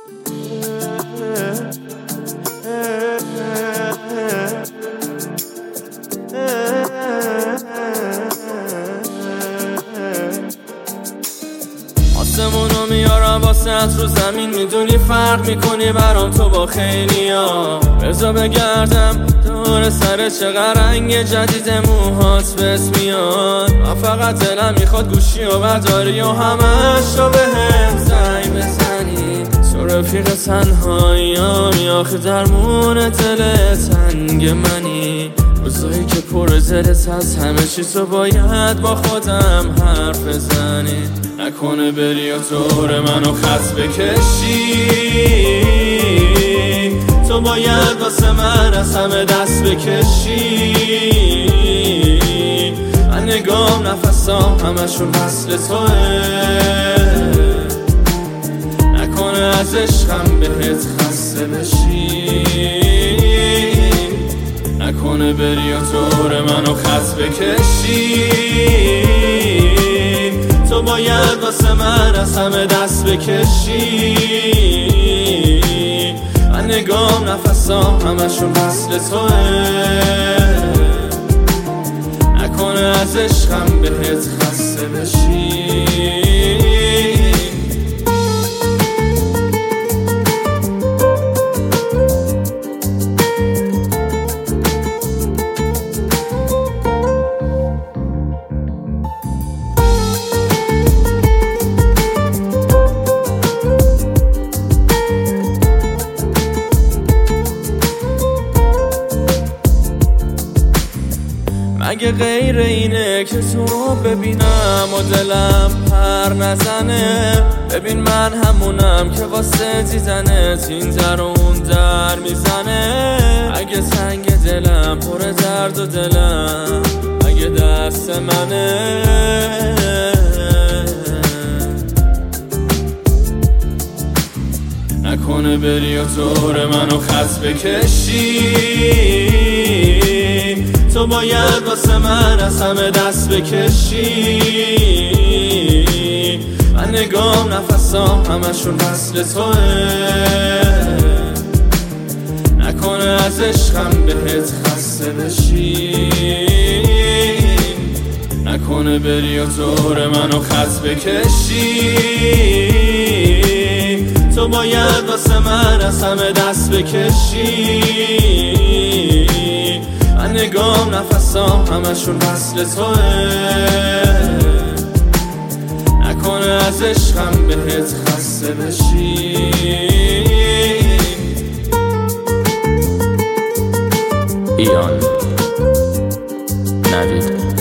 آسمونو میارم واسه رو زمین، میدونی فرق میکنی برام تو با خیلیا. بذار بگردم دور سر چقدر رنگ جدید موهات بهت میاد. من فقط دلم میخواد گوشی و برداری و همش رو بهم زنگ بزنی. تو رفیق تنهایی‌ام، آخه درمون دل تنگ منی. روزایی که پر دلت از همه چی تو باید با خودم حرف بزنی. نکنه بری و دور منو خط بکشی. تو باید واسه من از همه دست بکشی. من نگام نفسام همشون وصل توه. نکنه از عشقم بهت خسته بشی. نکنه بری و دور منو خط بکشی. تو باید واسه من از همه دست بکشی. من نگام نفسام همشون وصل توه. نکنه از عشقم بهت خسته بشی. اگه غیر اینه که تو رو ببینم و دلم پر نزنه، ببین من همونم که واسه دیدنت این در و اون در میزنه. اگه تنگ دلم پر درد و دلم اگه دست منه، نکنه بری و دور منو خط بکشی. تو باید واسه من از همه دست بکشی. من نگام نفسام همشون وصل توه. نکنه از عشقم بهت خسته بشی. نکنه بری و دور منو خط بکشی. تو باید واسه من از همه دست بکشی. من نگام نفسام همشون وصل توه. نکنه از عشقم بهت خسته بشی. ایان نوید